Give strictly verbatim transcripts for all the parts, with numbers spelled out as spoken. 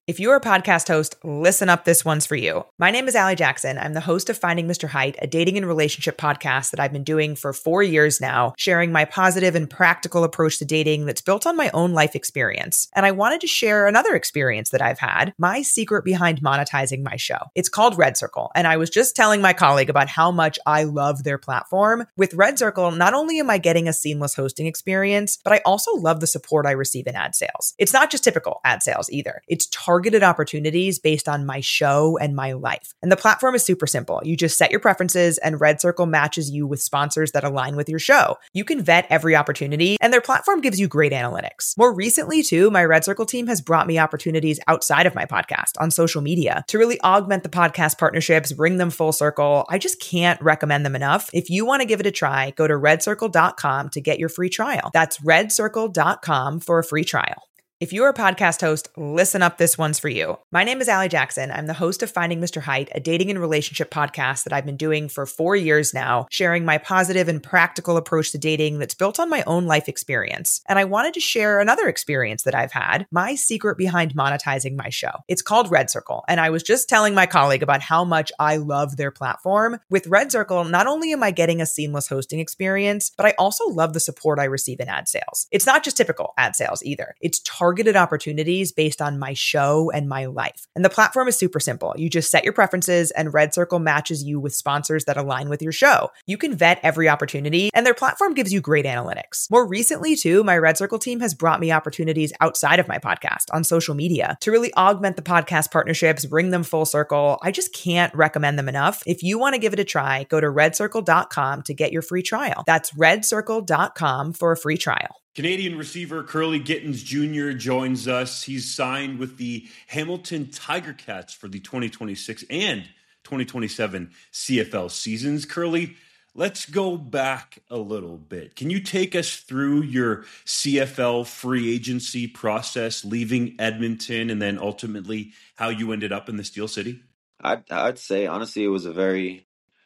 If you're a podcast host, listen up, this one's for you. My name is Allie Jackson. I'm the host of Finding Mister Height, a dating and relationship podcast that I've been doing for four years now, sharing my positive and practical approach to dating that's built on my own life experience. And I wanted to share another experience that I've had, my secret behind monetizing my show. It's called Red Circle, and I was just telling my colleague about how much I love their platform. With Red Circle, not only am I getting a seamless hosting experience, but I also love the support I receive in ad sales. It's not just typical ad sales either. It's targeted targeted opportunities based on my show and my life. And the platform is super simple. You just set your preferences and Red Circle matches you with sponsors that align with your show. You can vet every opportunity and their platform gives you great analytics. More recently too, my Red Circle team has brought me opportunities outside of my podcast on social media to really augment the podcast partnerships, bring them full circle. I just can't recommend them enough. If you want to give it a try, go to red circle dot com to get your free trial. That's red circle dot com for a free trial. If you're a podcast host, listen up, this one's for you. My name is Allie Jackson. I'm the host of Finding Mister Height, a dating and relationship podcast that I've been doing for four years now, sharing my positive and practical approach to dating that's built on my own life experience. And I wanted to share another experience that I've had, my secret behind monetizing my show. It's called Red Circle, and I was just telling my colleague about how much I love their platform. With Red Circle, not only am I getting a seamless hosting experience, but I also love the support I receive in ad sales. It's not just typical ad sales either. It's targeted targeted opportunities based on my show and my life. And the platform is super simple. You just set your preferences and Red Circle matches you with sponsors that align with your show. You can vet every opportunity and their platform gives you great analytics. More recently too, my Red Circle team has brought me opportunities outside of my podcast on social media to really augment the podcast partnerships, bring them full circle. I just can't recommend them enough. If you want to give it a try, go to red circle dot com to get your free trial. That's red circle dot com for a free trial. Canadian receiver Kurleigh Gittens Junior joins us. He's signed with the Hamilton Tiger Cats for the twenty twenty-six and twenty twenty-seven C F L seasons. Kurleigh, let's go back a little bit. Can you take us through your C F L free agency process, leaving Edmonton, and then ultimately how you ended up in the Steel City? I'd, I'd say, honestly, it was a very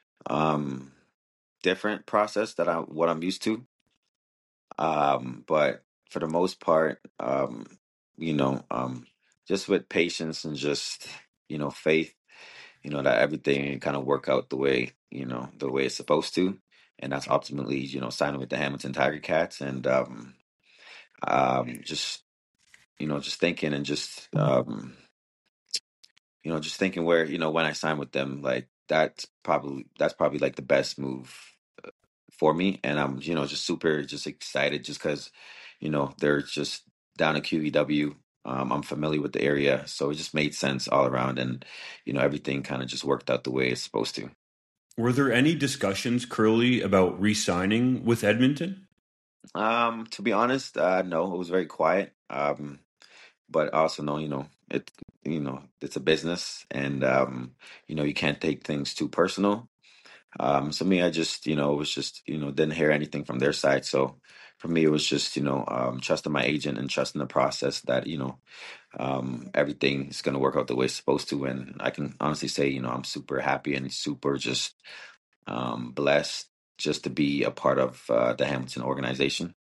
um, different process than I, what I'm used to. Um, but for the most part, um, you know, um, just with patience and just, you know, faith, you know, that everything kind of work out the way, you know, the way it's supposed to. And that's ultimately, you know, signing with the Hamilton Tiger Cats and um, um, just, you know, just thinking and just, um, you know, just thinking where, you know, when I signed with them, like that's probably, that's probably like the best move for me. And I'm, you know, just super just excited just because, you know, they're just down at Q E W. Um, I'm familiar with the area. So it just made sense all around. And, you know, everything kind of just worked out the way it's supposed to. Were there any discussions, Kurleigh, about re-signing with Edmonton? Um, to be honest, uh, no, it was very quiet. Um, but I also know, you know, it, you know, it's a business and, um, you know, you can't take things too personal. Um, so me, I just, you know, it was just, you know, didn't hear anything from their side. So for me, it was just, you know, um, trusting my agent and trusting the process that, you know, um, everything is going to work out the way it's supposed to. And I can honestly say, you know, I'm super happy and super just um, blessed just to be a part of uh, the Hamilton organization.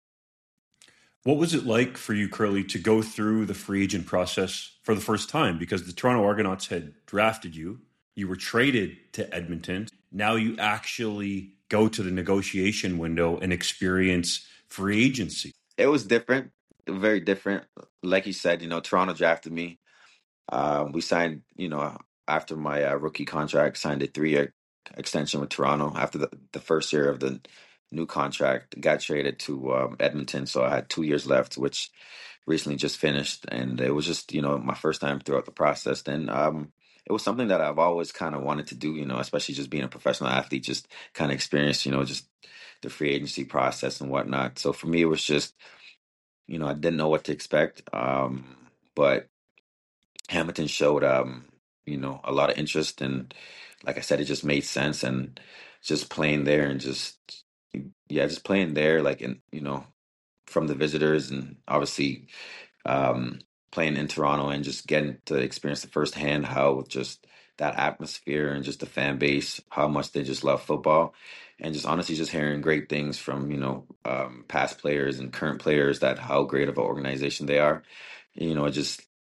What was it like for you, Kurleigh, to go through the free agent process for the first time? Because the Toronto Argonauts had drafted you. You were traded to Edmonton. Now you actually go to the negotiation window and experience free agency. It was different, very different. Like you said, you know, Toronto drafted me. Uh, we signed, you know, after my uh, rookie contract, signed a three-year extension with Toronto. After the, the first year of the new contract, got traded to um, Edmonton. So I had two years left, which recently just finished. And it was just, you know, my first time throughout the process. Then um, it was something that I've always kind of wanted to do, you know, especially just being a professional athlete, just kind of experience, you know, just the free agency process and whatnot. So for me, it was just, you know, I didn't know what to expect. Um, but Hamilton showed, um, you know, a lot of interest. And like I said, it just made sense. And just playing there and just, yeah, just playing there, like, in, you know, from the visitors and obviously um, playing in Toronto and just getting to experience the firsthand how just that atmosphere and just the fan base, how much they just love football. And just honestly, just hearing great things from, you know, um, past players and current players that how great of an organization they are. You know, it just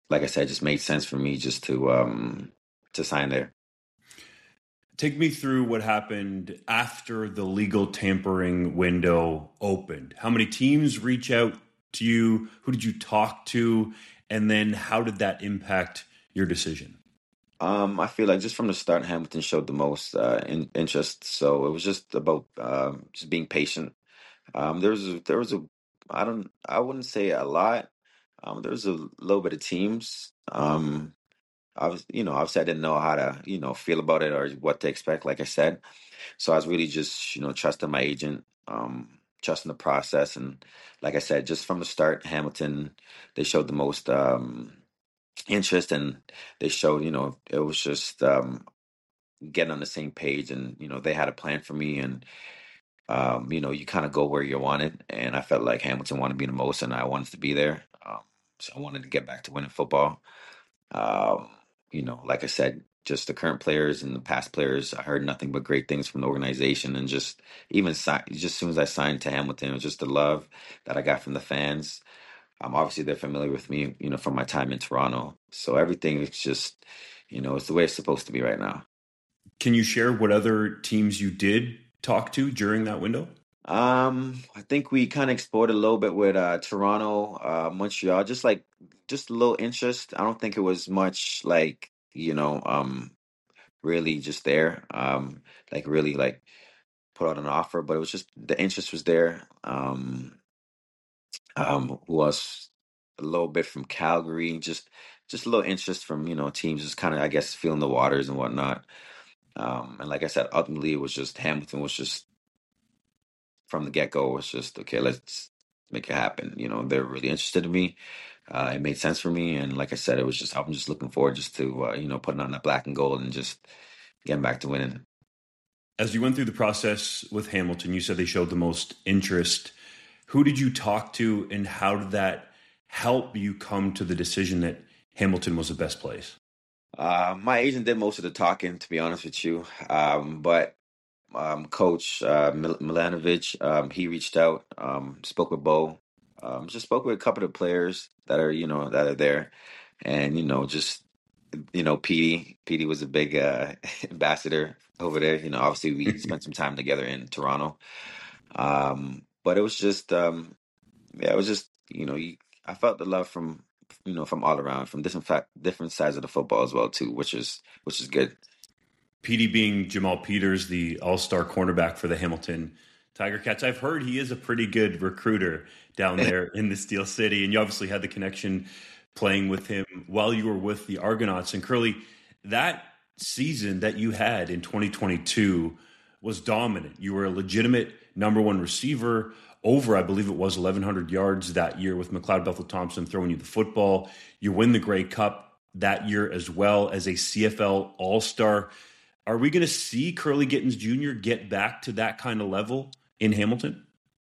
like I said, it just made sense for me just to um, to sign there. Take me through what happened after the legal tampering window opened. How many teams reach out to you? Who did you talk to? And then how did that impact your decision? Um, I feel like just from the start, Hamilton showed the most uh, in, interest. So it was just about um, just being patient. Um, there was a, there was a I don't I wouldn't say a lot. Um, there was a little bit of teams. Um, I was you know obviously I didn't know how to you know feel about it or what to expect. Like I said, so I was really just you know trusting my agent, um, trusting the process, and like I said, just from the start, Hamilton they showed the most um, interest, and they showed you know it was just um, getting on the same page, and you know they had a plan for me, and um, you know, you kind of go where you're wanted. And I felt like Hamilton wanted me the most, and I wanted to be there. Um, so I wanted to get back to winning football. Um, you know, like I said, just the current players and the past players, I heard nothing but great things from the organization. And just even si- just as soon as I signed to Hamilton, it was just the love that I got from the fans. Um, obviously, they're familiar with me, you know, from my time in Toronto. So everything is just, you know, it's the way it's supposed to be right now. Can you share what other teams you did talk to during that window? Um, I think we kind of explored a little bit with uh Toronto, uh Montreal, just like just a little interest. I don't think it was much like, you know, um really just there. Um like really like put out an offer, but it was just the interest was there. Um um who else? A little bit from Calgary, just just a little interest from, you know, teams just kind of I guess feeling the waters and whatnot. Um and like I said, ultimately it was just Hamilton was just from the get go, it's just okay. Let's make it happen. You know, they're really interested in me. Uh, it made sense for me, and like I said, it was just I'm just looking forward just to uh, you know putting on that black and gold and just getting back to winning. As you went through the process with Hamilton, you said they showed the most interest. Who did you talk to, and how did that help you come to the decision that Hamilton was the best place? Uh, my agent did most of the talking, to be honest with you. Um, but um, Coach uh, Mil- Milanovic, um, he reached out, um, spoke with Bo, um, just spoke with a couple of players that are you know that are there, and you know just you know, Petey. Petey was a big uh, ambassador over there. You know, obviously we spent some time together in Toronto. Um, but it was just, um, yeah, it was just, you know, you, I felt the love from, you know, from all around, from different fa- different sides of the football as well too, which is which is good. Petey being Jamal Peters, the all-star cornerback for the Hamilton Tiger Cats. I've heard he is a pretty good recruiter down there in the Steel City, and you obviously had the connection playing with him while you were with the Argonauts. And Curly, that season that you had in twenty twenty-two was dominant. You were a legitimate number one receiver, over, I believe it was eleven hundred yards that year with McLeod Bethel Thompson throwing you the football. You win the Grey Cup that year as well as a C F L All-Star. Are we going to see Curly Gittens Junior get back to that kind of level in Hamilton?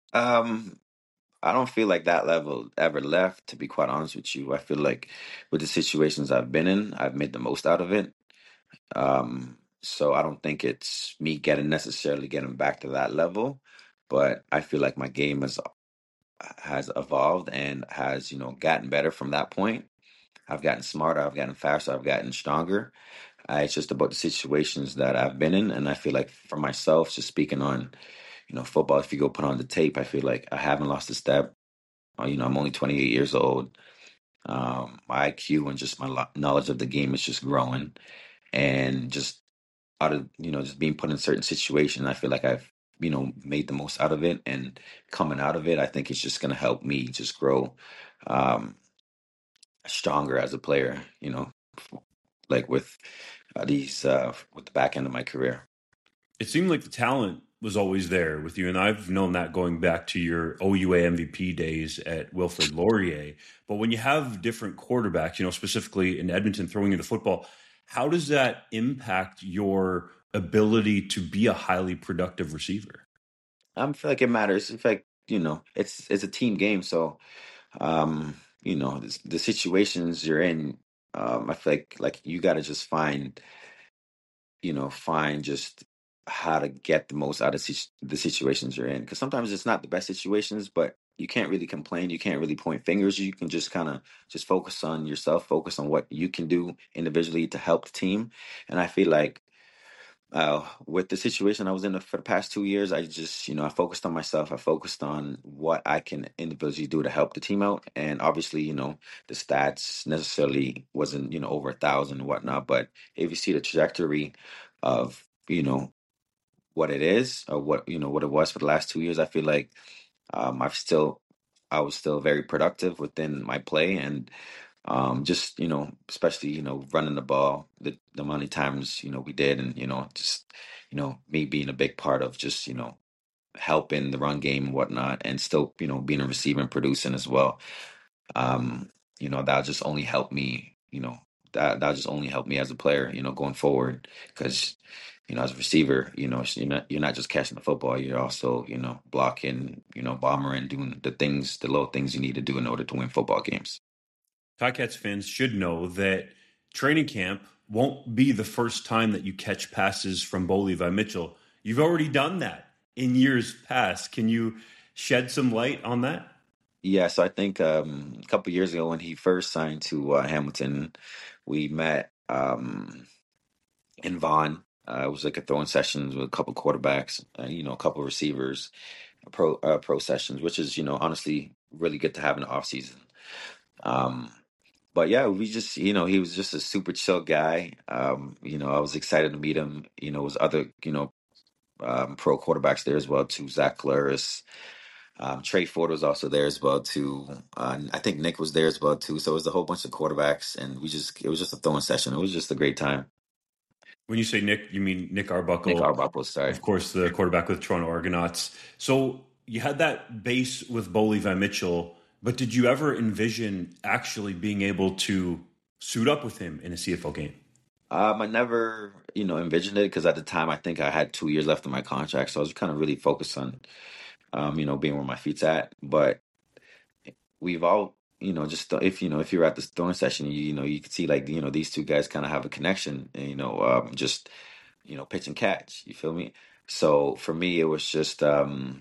Um, I don't feel like that level ever left, to be quite honest with you. I feel like with the situations I've been in, I've made the most out of it. Um, so I don't think it's me getting necessarily getting back to that level, but I feel like my game has has evolved and has, you know, gotten better from that point. I've gotten smarter, I've gotten faster, I've gotten stronger. Uh, it's just about the situations that I've been in, and I feel like for myself, just speaking on, you know, football, if you go put on the tape, I feel like I haven't lost a step. Uh, you know, I'm only twenty-eight years old. Um, my I Q and just my lo- knowledge of the game is just growing, and just out of you know just being put in certain situations, I feel like I've you know made the most out of it, and coming out of it, I think it's just going to help me just grow um, stronger as a player. You know, like with uh, these uh, with the back end of my career. It seemed like the talent was always there with you, and I've known that going back to your O U A M V P days at Wilfrid Laurier. But when you have different quarterbacks, you know, specifically in Edmonton throwing you the football, how does that impact your ability to be a highly productive receiver? I feel like it matters. In fact, you know, it's it's a team game, so um, you know the, the situations you're in. Um, I feel like like you got to just find you know, find just how to get the most out of sit- the situations you're in. Because sometimes it's not the best situations, but you can't really complain. You can't really point fingers. You can just kind of just focus on yourself, focus on what you can do individually to help the team. And I feel like uh, with the situation I was in for the past two years, I just, you know, I focused on myself. I focused on what I can individually do to help the team out. And obviously, you know, the stats necessarily wasn't, you know, over a thousand and whatnot. But if you see the trajectory of, you know, what it is or what, you know, what it was for the last two years, I feel like um, I've still, I was still very productive within my play. And um, just, you know, especially, you know, running the ball, the, the amount of times, you know, we did, and, you know, just, you know, me being a big part of just, you know, helping the run game and whatnot, and still, you know, being a receiver and producing as well. Um, you know, that'll just only help me, you know, that, that'll just only help me as a player, you know, going forward. Because, you know, as a receiver, you know, you're not, you're not just catching the football, you're also, you know, blocking, you know, bombering, doing the things, the little things you need to do in order to win football games. Ticats fans should know that training camp won't be the first time that you catch passes from Bo Levi Mitchell. You've already done that in years past. Can you shed some light on that? Yeah, so I think um, a couple years ago when he first signed to uh, Hamilton, we met um, in Vaughn. Uh, it was like a throwing sessions with a couple quarterbacks, uh, you know, a couple receivers, pro uh, pro sessions, which is, you know, honestly really good to have in the off season. Um, but yeah, we just, you know, he was just a super chill guy. Um, you know, I was excited to meet him. You know, it was other, you know, um, pro quarterbacks there as well too. Zach Claris, um, Trey Ford was also there as well too. Uh, I think Nick was there as well too. So it was a whole bunch of quarterbacks, and we just, it was just a throwing session. It was just a great time. When you say Nick, you mean Nick Nick Arbuckle, Arbuckle, sorry. of course, the quarterback with Toronto Argonauts. So you had that base with Bo Levi Mitchell, but did you ever envision actually being able to suit up with him in a C F L game? Um, I never, you know, envisioned it because at the time I think I had two years left of my contract, so I was kind of really focused on, um, you know, being where my feet's at. But we've all, you know, just if you know if you're at this throwing session, you, you know, you can see like you know these two guys kind of have a connection, and, you know, um, just you know pitch and catch. You feel me? So for me, it was just, um,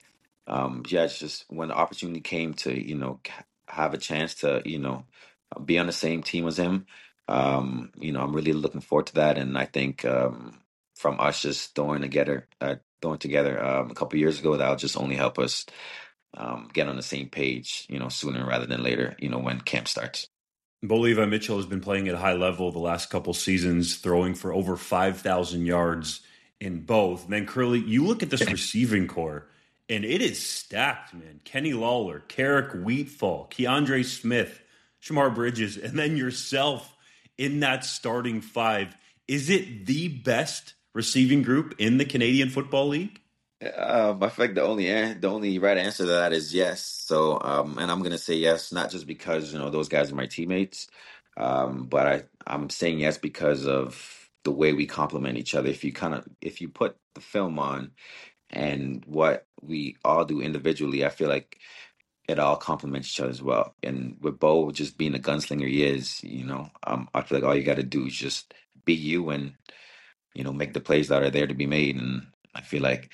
um, yeah, it's just when the opportunity came to you know c- have a chance to you know be on the same team as him. Um, you know, I'm really looking forward to that, and I think um, from us just throwing together, uh, throwing together um, a couple years ago, that'll just only help us um, get on the same page, you know, sooner rather than later, you know, when camp starts. Bo Levi Mitchell has been playing at a high level the last couple seasons, throwing for over five thousand yards in both. And then, Curly, you look at this receiving core, and it is stacked, man. Kenny Lawler, Carrick Wheatfall, Keandre Smith, Shamar Bridges, and then yourself in that starting five. Is it the best receiving group in the Canadian Football League? Um, I feel like the only an- the only right answer to that is yes. So, um, and I'm gonna say yes, not just because you know those guys are my teammates, um, but I I'm saying yes because of the way we complement each other. If you kind of if you put the film on and what we all do individually, I feel like it all complements each other as well. And with Bo just being the gunslinger he is, you know, um, I feel like all you got to do is just be you and you know make the plays that are there to be made. And I feel like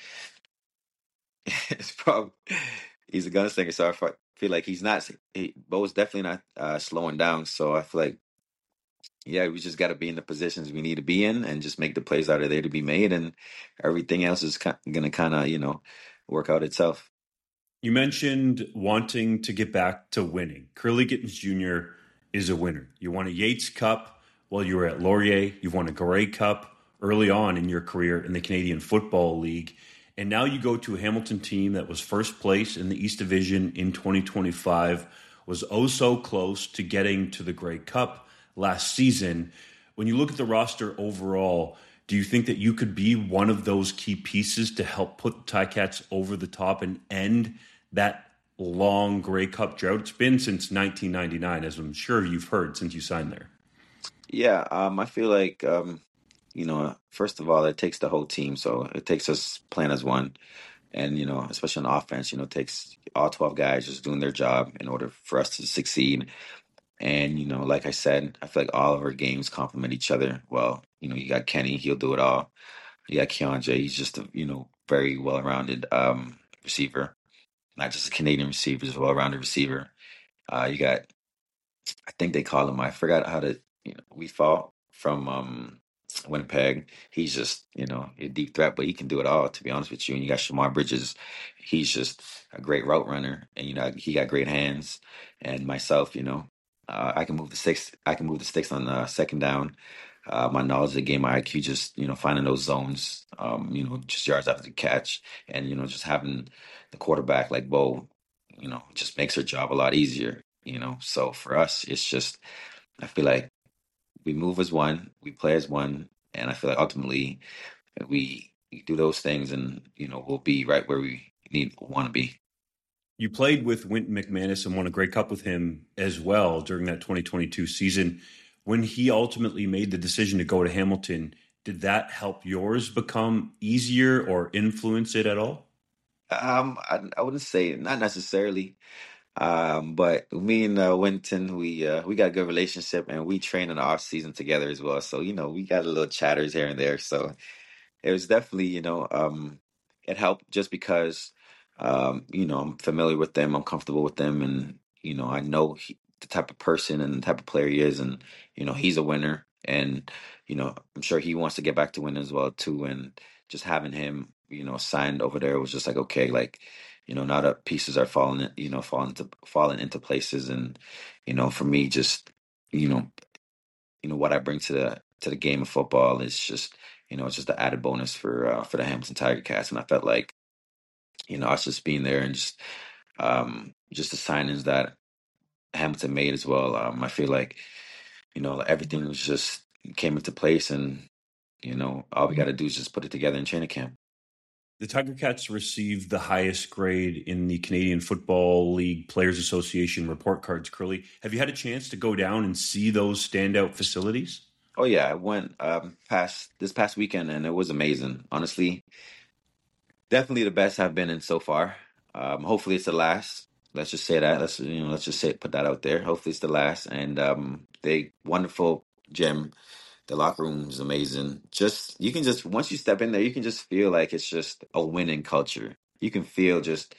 it's probably he's a gunslinger, so I fe- feel like he's not. He, Bo's definitely not uh, slowing down. So I feel like yeah, we just got to be in the positions we need to be in and just make the plays that are there to be made, and everything else is ki- gonna kind of you know work out itself. You mentioned wanting to get back to winning. Curly Gittens Junior is a winner. You won a Yates Cup while you were at Laurier. You've won a Grey Cup early on in your career in the Canadian Football League. And now you go to a Hamilton team that was first place in the East Division in twenty twenty-five, was oh so close to getting to the Grey Cup last season. When you look at the roster overall, do you think that you could be one of those key pieces to help put the Ticats over the top and end that long Grey Cup drought? It's been since nineteen ninety-nine, as I'm sure you've heard since you signed there. Yeah, um, I feel like um, you know, first of all, it takes the whole team, so it takes us playing as one, and you know, especially on offense, you know, it takes all twelve guys just doing their job in order for us to succeed. And, you know, like I said, I feel like all of our games complement each other. Well, you know, you got Kenny, he'll do it all. You got Keandre, he's just a, you know, very well-rounded um, receiver. not just a Canadian receiver, just a well-rounded receiver. Uh, you got, I think they call him, I forgot how to, you know, we fought from um, Winnipeg. He's just, you know, a deep threat, but he can do it all, to be honest with you. And you got Shamar Bridges. He's just a great route runner, and you know, he got great hands. And myself, you know, uh, I can move the sticks. I can move the sticks on the second down. Uh, my knowledge of the game, my I Q, just you know, finding those zones, um, you know, just yards after the catch, and you know, just having the quarterback like Bo, you know, just makes her job a lot easier. You know, so for us, it's just I feel like we move as one, we play as one, and I feel like ultimately we do those things, and you know, we'll be right where we need want to be. You played with Wynton McManus and won a Grey Cup with him as well during that twenty twenty-two season. When he ultimately made the decision to go to Hamilton, did that help yours become easier or influence it at all? Um, I, I wouldn't say not necessarily. Um, but me and uh, Winton, we uh, we got a good relationship, and we train in the off season together as well. So you know, we got a little chatters here and there. So it was definitely, you know, um, it helped just because, um, you know, I'm familiar with them, I'm comfortable with them, and you know, I know he, the type of person and the type of player he is, and you know, he's a winner, and you know, I'm sure he wants to get back to winning as well too, and just having him, you know, signed over there was just like okay, like, you know, now that pieces are falling, you know, falling to falling into places, and you know, for me, just you know, you know what I bring to the to the game of football is just you know it's just the added bonus for uh, for the Hamilton Tiger Cats, and I felt like you know us just being there and just um just the signings that Hamilton made as well. Um, I feel like you know everything was just came into place, and you know all we got to do is just put it together in training camp. The Tiger Cats received the highest grade in the Canadian Football League Players Association report cards, Curly. Have you had a chance to go down and see those standout facilities? Oh yeah, I went um past this past weekend and it was amazing. Honestly, definitely the best I've been in so far. Um, hopefully it's the last. Let's just say that. Let's you know, let's just say put that out there. Hopefully it's the last. And um, they wonderful gym. The locker room is amazing. Just you can just once you step in there, you can just feel like it's just a winning culture. You can feel just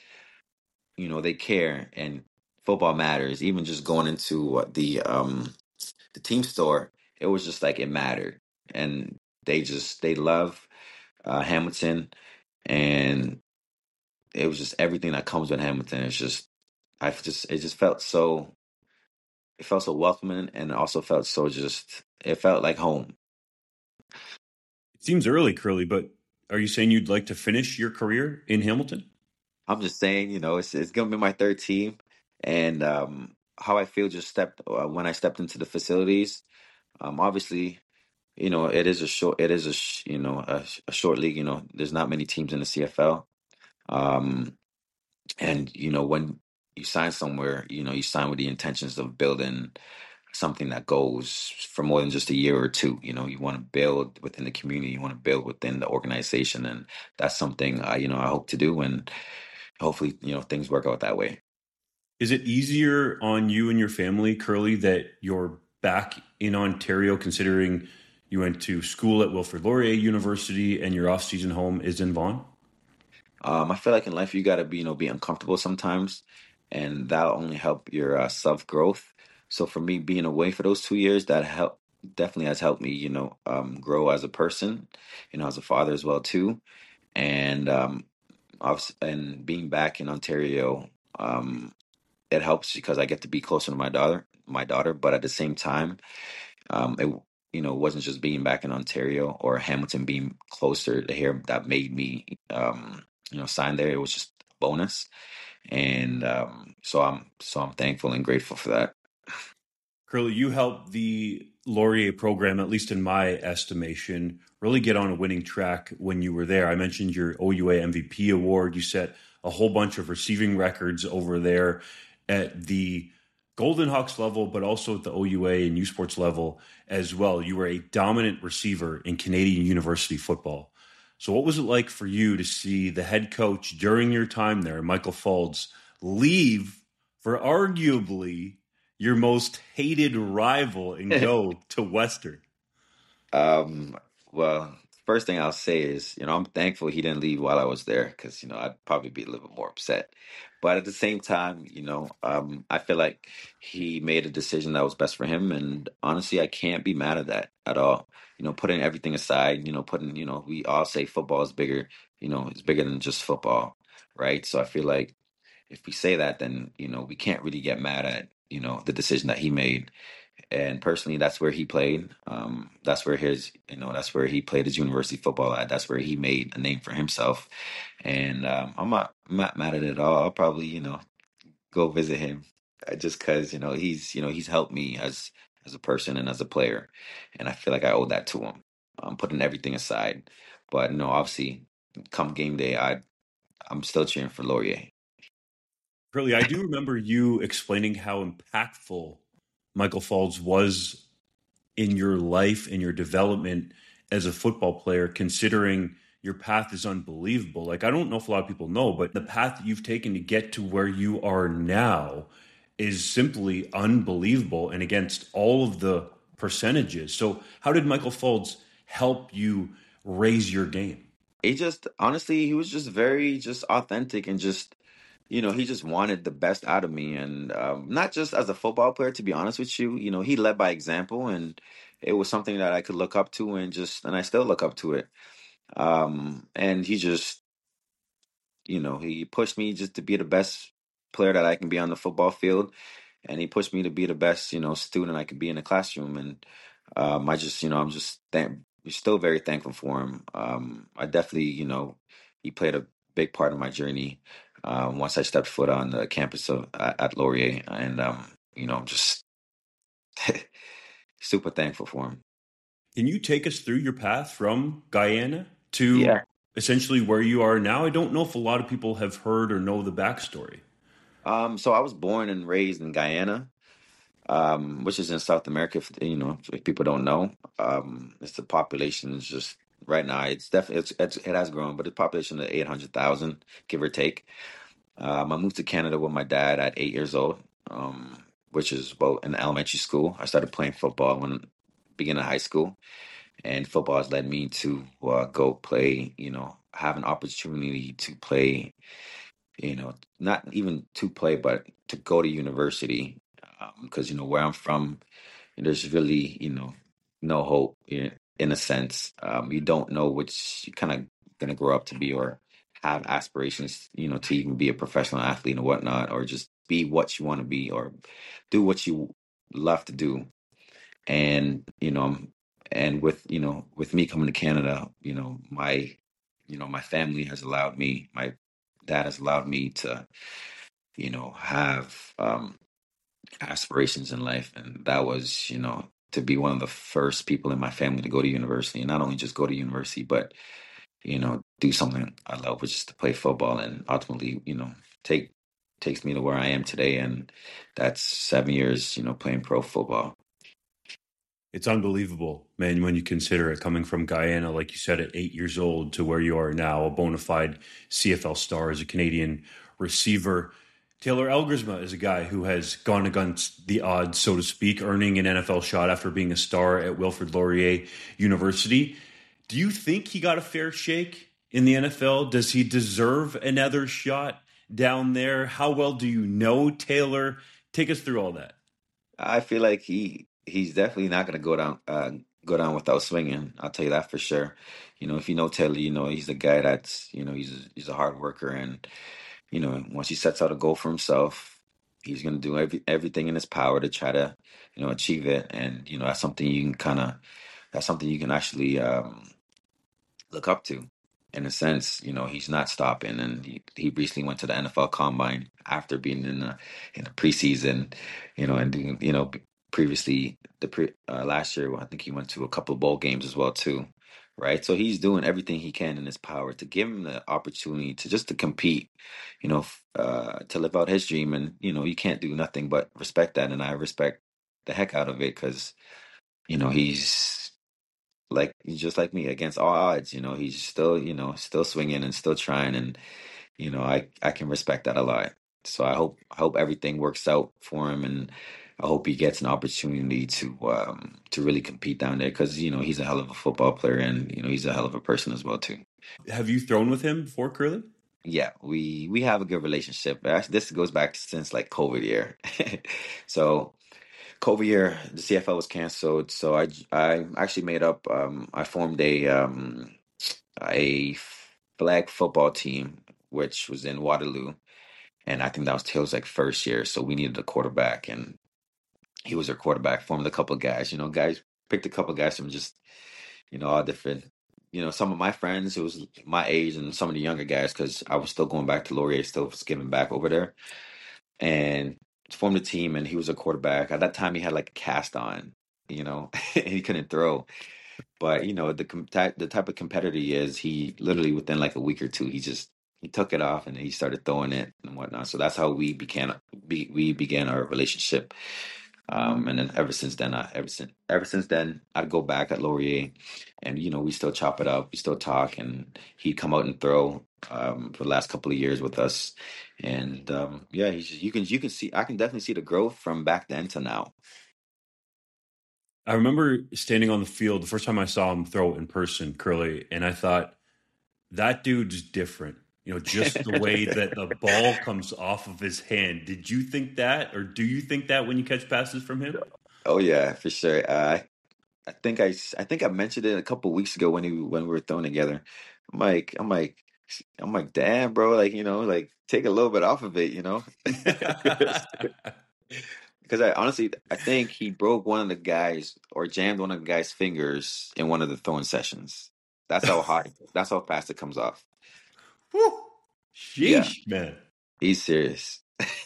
you know they care and football matters. Even just going into uh, the um the team store, it was just like it mattered, and they just they love uh, Hamilton, and it was just everything that comes with Hamilton. It's just I just it just felt so it felt so welcoming, and it also felt so just it felt like home. It seems early, Curly, but are you saying you'd like to finish your career in Hamilton? I'm just saying, you know, it's it's gonna be my third team, and um, how I feel just stepped uh, when I stepped into the facilities. Um, obviously, you know, it is a short it is a sh- you know a, a short league. You know, there's not many teams in the C F L. Um, and you know when you sign somewhere, you know you sign with the intentions of building something that goes for more than just a year or two. You know, you want to build within the community, you want to build within the organization, and that's something I, you know, I hope to do, and hopefully, you know, things work out that way. Is it easier on you and your family, Curly, that you're back in Ontario, considering you went to school at Wilfrid Laurier University and your off-season home is in Vaughan? Um, I feel like in life you got to be, you know, be uncomfortable sometimes, and that'll only help your uh, self growth. So for me, being away for those two years, that help definitely has helped me, you know, um, grow as a person, you know, as a father as well too, and um, obviously, and being back in Ontario, um, it helps because I get to be closer to my daughter, my daughter. But at the same time, um, it you know wasn't just being back in Ontario or Hamilton being closer to here that made me um, you know sign there. It was just a bonus, and um, so I'm so I'm thankful and grateful for that. Curly, you helped the Laurier program, at least in my estimation, really get on a winning track when you were there. I mentioned your O U A M V P award. You set a whole bunch of receiving records over there at the Golden Hawks level, but also at the O U A and U Sports level as well. You were a dominant receiver in Canadian university football. So what was it like for you to see the head coach during your time there, Michael Faulds, leave for arguably your most hated rival and go to Western? um, well, first thing I'll say is, you know, I'm thankful he didn't leave while I was there because, you know, I'd probably be a little bit more upset. But at the same time, you know, um, I feel like he made a decision that was best for him, and honestly, I can't be mad at that at all. You know, putting everything aside, you know, putting, you know, we all say football is bigger, you know, it's bigger than just football, right? So I feel like if we say that, then, you know, we can't really get mad at, you know, the decision that he made. And personally, that's where he played. Um, that's where his, you know, that's where he played his university football at. That's where he made a name for himself. And um, I'm not, I'm not mad at it at all. I'll probably, you know, go visit him uh, just because, you know, he's, you know, he's helped me as as a person and as a player, and I feel like I owe that to him. I'm putting everything aside, but no, obviously, come game day, I I'm still cheering for Laurier. Curly, I do remember you explaining how impactful Michael Faulds was in your life and your development as a football player, considering your path is unbelievable. Like, I don't know if a lot of people know, but the path that you've taken to get to where you are now is simply unbelievable and against all of the percentages. So, how did Michael Faulds help you raise your game? He just honestly, he was just very just authentic and just, you know, he just wanted the best out of me, and um, not just as a football player. To be honest with you, you know, he led by example, and it was something that I could look up to, and just, and I still look up to it. Um, and he just, you know, he pushed me just to be the best player that I can be on the football field, and he pushed me to be the best, you know, student I could be in the classroom. And um, I just, you know, I'm just thank, still very thankful for him. Um, I definitely, you know, he played a big part of my journey um, once I stepped foot on the campus of at, at Laurier, and um, you know, I'm just super thankful for him. Can you take us through your path from Guyana to Yeah. essentially where you are now? I don't know if a lot of people have heard or know the backstory. Um, so I was born and raised in Guyana, um, which is in South America. If, you know, if people don't know, um, it's the population is just right now. It's definitely it's, it's, it has grown, but the population is eight hundred thousand, give or take. Um, I moved to Canada with my dad at eight years old, um, which is about in elementary school. I started playing football when beginning of high school, and football has led me to uh, go play. You know, have an opportunity to play. You know, not even to play, but to go to university, because you know where I'm from, there's really, you know, no hope in, in a sense. Um, you don't know which you kind of going to grow up to be or have aspirations, you know, to even be a professional athlete and whatnot, or just be what you want to be or do what you love to do. And, you know, and with, you know, with me coming to Canada, you know, my, you know, my family has allowed me, my dad has allowed me to, you know, have, um, aspirations in life, and that was, you know, to be one of the first people in my family to go to university, and not only just go to university, but you know, do something I love, which is to play football, and ultimately, you know, take takes me to where I am today, and that's seven years, you know, playing pro football. It's unbelievable, man, when you consider it, coming from Guyana, like you said, at eight years old to where you are now, a bona fide C F L star as a Canadian receiver. Taylor Elgersma is a guy who has gone against the odds, so to speak, earning an N F L shot after being a star at Wilfrid Laurier University. Do you think he got a fair shake in the N F L? Does he deserve another shot down there? How well do you know Taylor? Take us through all that. I feel like he he's definitely not going to go down uh, go down without swinging. I'll tell you that for sure. You know, if you know Taylor, you know he's a guy that's, you know, he's a, he's a hard worker, and you know, once he sets out a goal for himself, he's going to do every, everything in his power to try to, you know, achieve it. And, you know, that's something you can kind of, that's something you can actually um, look up to. In a sense, you know, he's not stopping, and he, he recently went to the N F L Combine after being in the in the preseason, you know, and doing, you know, previously the pre, uh, last year I think he went to a couple of bowl games as well too, right? So he's doing everything he can in his power to give him the opportunity to just to compete, you know, uh, to live out his dream, and you know, you can't do nothing but respect that, and I respect the heck out of it because you know he's like he's just like me against all odds. You know, he's still, you know, still swinging and still trying, and you know, I I can respect that a lot. So I hope I hope everything works out for him, and I hope he gets an opportunity to um to really compete down there because you know he's a hell of a football player, and you know he's a hell of a person as well too. Have you thrown with him before, Curly? Yeah, we we have a good relationship. Actually, this goes back since like COVID year. So COVID year, the C F L was canceled. So I I actually made up. Um, I formed a um a flag football team, which was in Waterloo, and I think that was Taylor's like first year. So we needed a quarterback, and he was our quarterback. Formed a couple of guys. You know, guys picked a couple of guys from just you know all different. You know, some of my friends, it was my age, and some of the younger guys, because I was still going back to Laurier, still was giving back over there, and formed a team. And he was a quarterback. At that time, he had like a cast on, you know, and he couldn't throw. But you know, the com- ty- the type of competitor he is, he literally within like a week or two, he just he took it off and he started throwing it and whatnot. So that's how we began be, we began our relationship. Um, and then ever since then, I, ever since ever since then, I'd go back at Laurier, and you know, we still chop it up, we still talk, and he'd come out and throw um, for the last couple of years with us. And um, yeah, he's just, you can you can see I can definitely see the growth from back then to now. I remember standing on the field the first time I saw him throw in person, Curly, and I thought that dude's different. You know, just the way that the ball comes off of his hand. Did you think that, or do you think that when you catch passes from him? Oh yeah, for sure. Uh, I think I, s- I think I mentioned it a couple weeks ago when he when we were throwing together. I'm like I'm like I'm like damn bro, like you know like take a little bit off of it, you know, because I honestly I think he broke one of the guys or jammed one of the guy's fingers in one of the throwing sessions. That's how hot. That's how fast it comes off. Whew. Yeah, Sheesh, man. he's serious.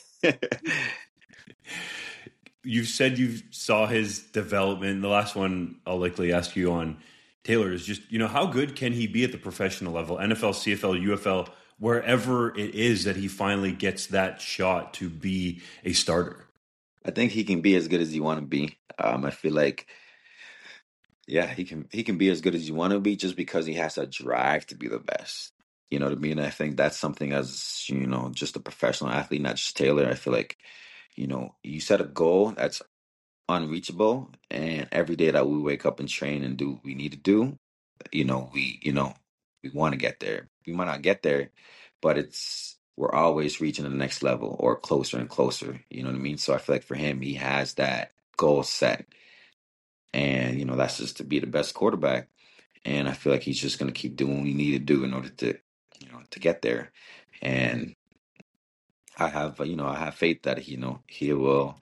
You said you saw his development. The last one I'll likely ask you on Taylor is just, you know, how good can he be at the professional level, N F L, C F L, U F L, wherever it is that he finally gets that shot to be a starter? I think he can be as good as you want to be. Um, I feel like yeah, he can he can be as good as you want to be just because he has a drive to be the best. You know what I mean? I think that's something as, you know, just a professional athlete, not just Taylor. I feel like, you know, you set a goal that's unreachable, and every day that we wake up and train and do what we need to do, you know, we, you know, we want to get there. We might not get there, but it's we're always reaching the next level or closer and closer. You know what I mean? So I feel like for him, he has that goal set, and you know, that's just to be the best quarterback. And I feel like he's just going to keep doing what we need to do in order to, you know, to get there. And I have, uh, you know, I have faith that you know he will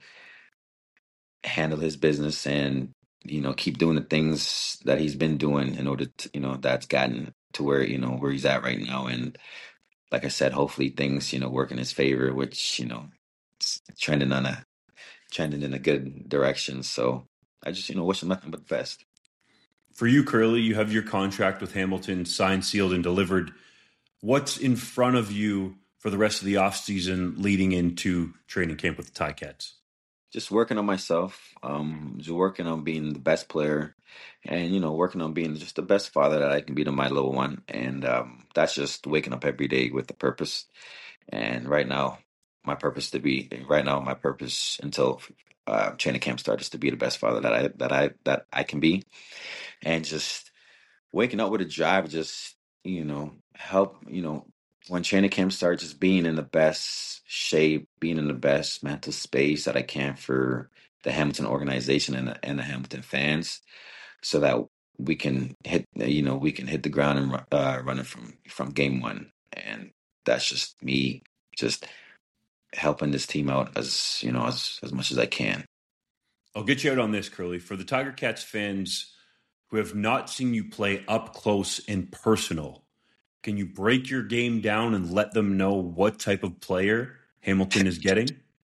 handle his business and you know keep doing the things that he's been doing in order to, you know, that's gotten to where you know where he's at right now. And like I said, hopefully things you know work in his favor, which you know it's trending on a trending in a good direction. So I just you know wish him nothing but the best. For you, Curly, you have your contract with Hamilton signed, sealed, and delivered. What's in front of you for the rest of the offseason leading into training camp with the Ticats? Just working on myself, um, just working on being the best player, and you know, working on being just the best father that I can be to my little one. And um, that's just waking up every day with a purpose. And right now, my purpose to be right now, my purpose until uh, training camp starts is to be the best father that I that I that I can be, and just waking up with a drive, just you know, help you know when training camp starts, just being in the best shape, being in the best mental space that I can for the Hamilton organization and the, and the Hamilton fans, so that we can hit, you know, we can hit the ground and uh, running from from game one. And that's just me, just helping this team out as you know as as much as I can. I'll get you out on this, Curly. For the Tiger Cats fans who have not seen you play up close and personal, can you break your game down and let them know what type of player Hamilton is getting?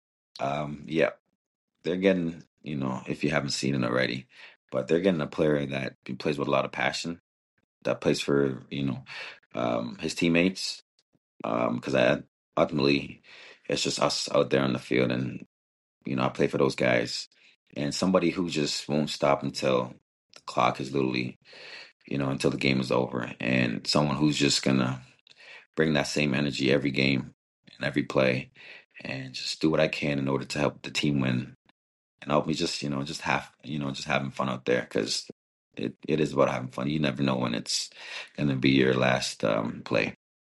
Um, yeah, they're getting, you know, if you haven't seen it already, but they're getting a player that plays with a lot of passion, that plays for, you know, um, his teammates. Um, because I ultimately, it's just us out there on the field, and you know, I play for those guys, and somebody who just won't stop until the clock is literally, you know, until the game is over, and someone who's just gonna bring that same energy every game and every play, and just do what I can in order to help the team win and help me just you know just have you know just having fun out there, because it, it is about having fun. You never know when it's gonna be your last um, play.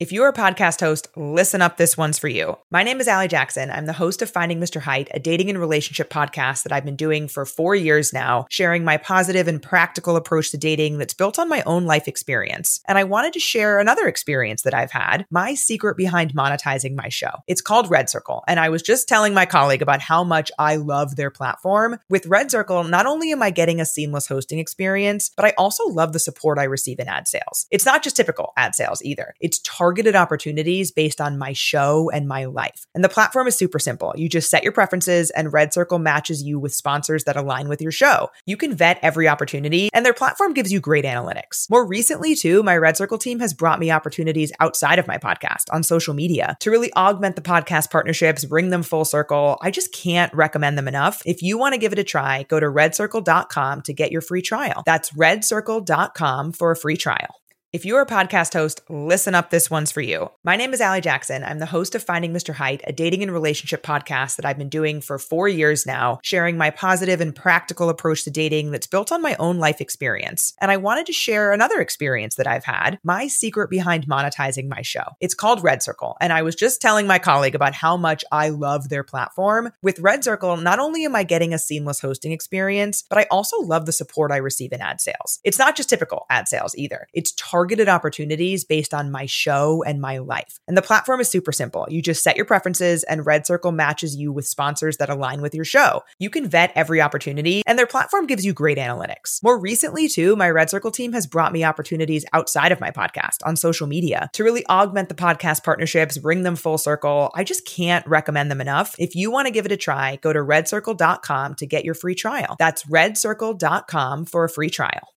If you're a podcast host, listen up. This one's for you. My name is Allie Jackson. I'm the host of Finding Mister Height, a dating and relationship podcast that I've been doing for four years now, sharing my positive and practical approach to dating that's built on my own life experience. And I wanted to share another experience that I've had, my secret behind monetizing my show. It's called Red Circle. And I was just telling my colleague about how much I love their platform. With Red Circle, not only am I getting a seamless hosting experience, but I also love the support I receive in ad sales. It's not just typical ad sales either. It's targeted opportunities based on my show and my life. And the platform is super simple. You just set your preferences and Red Circle matches you with sponsors that align with your show. You can vet every opportunity and their platform gives you great analytics. More recently too, my Red Circle team has brought me opportunities outside of my podcast on social media to really augment the podcast partnerships, bring them full circle. I just can't recommend them enough. If you want to give it a try, go to red circle dot com to get your free trial. That's red circle dot com for a free trial. If you're a podcast host, listen up. This one's for you. My name is Allie Jackson. I'm the host of Finding Mister Height, a dating and relationship podcast that I've been doing for four years now, sharing my positive and practical approach to dating that's built on my own life experience. And I wanted to share another experience that I've had, my secret behind monetizing my show. It's called Red Circle. And I was just telling my colleague about how much I love their platform. With Red Circle, not only am I getting a seamless hosting experience, but I also love the support I receive in ad sales. It's not just typical ad sales either. It's targeted targeted opportunities based on my show and my life. And the platform is super simple. You just set your preferences and Red Circle matches you with sponsors that align with your show. You can vet every opportunity and their platform gives you great analytics. More recently too, my Red Circle team has brought me opportunities outside of my podcast on social media to really augment the podcast partnerships, bring them full circle. I just can't recommend them enough. If you want to give it a try, go to red circle dot com to get your free trial. That's red circle dot com for a free trial.